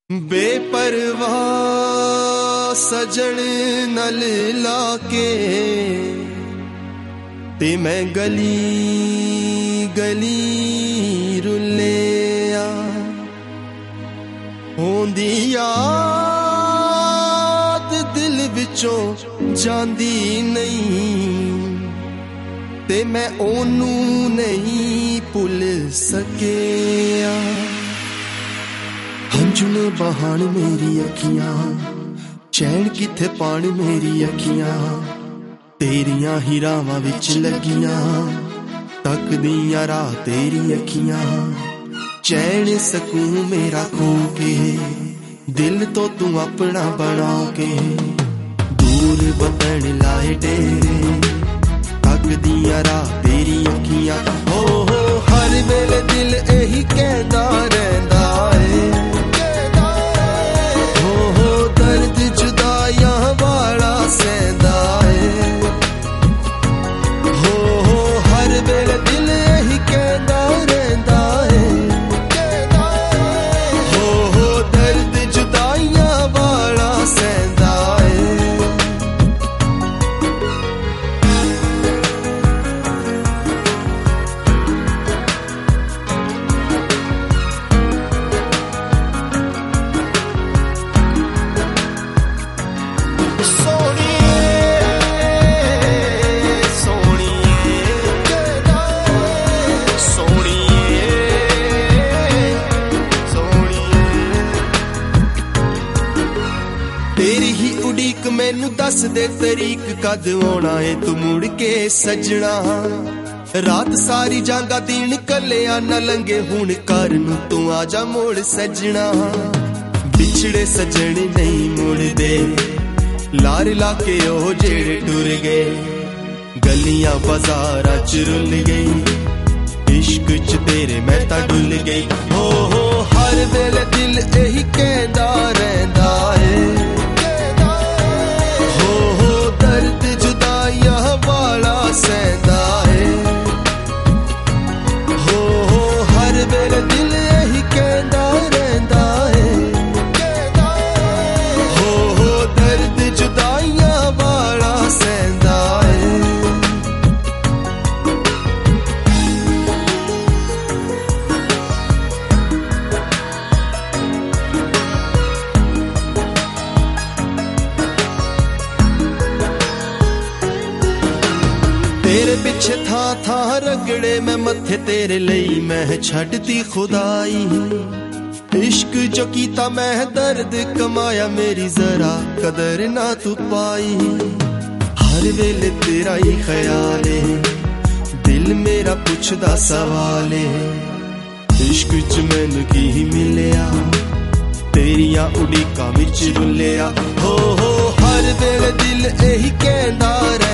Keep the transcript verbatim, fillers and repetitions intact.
बेपरवाह सजन नल लाके ते मैं गली गली रुलिया होंदी याद दिल विचों जांदी नहीं ते मैं ओनू नहीं भुल सकिया। हंझू ने बहान मेरी अखियां चैन किथे पान मेरी अखियां तेरियां ही रावां विच लगियां तकदियां राह तेरी अखियां चैन सकून मेरा खो के दिल तो तू अपना बना के दूर बतन लाए डेरे तकदियां राह तेरी अखियां हो हो हर वेले दिल यही कहदा रहंदा है तेरी ही उड़ीक मैनू दस दे तरीक कद आना है तू मुड़ के सजना रात सारी जांगा दिन कलिया न लंगे हुण घर नू तू आजा मोड़ सजना बिछड़े सजन नहीं मुड़दे लार लाके ओ जेड़े टुर गए गलियां बाजारां च रुल गई इश्क च तेरे मैं तां डुल गई हो हो हर वेले दिल यही कहदा रहंदा है तेरे पिछे था था रगड़े मैं मथे तेरे लई मैं छड्डती खुदाई इश्क जो कीता मैं दर्द कमाया मेरी जरा कदर ना तू पाई हर वेले तेरा ही ख्याल है दिल मेरा पुछदा सवाल है इश्क च मैनू की मिलिया तेरियां उड़ीकां विच रुलिया हो हो हर वेले दिल यही कहंदा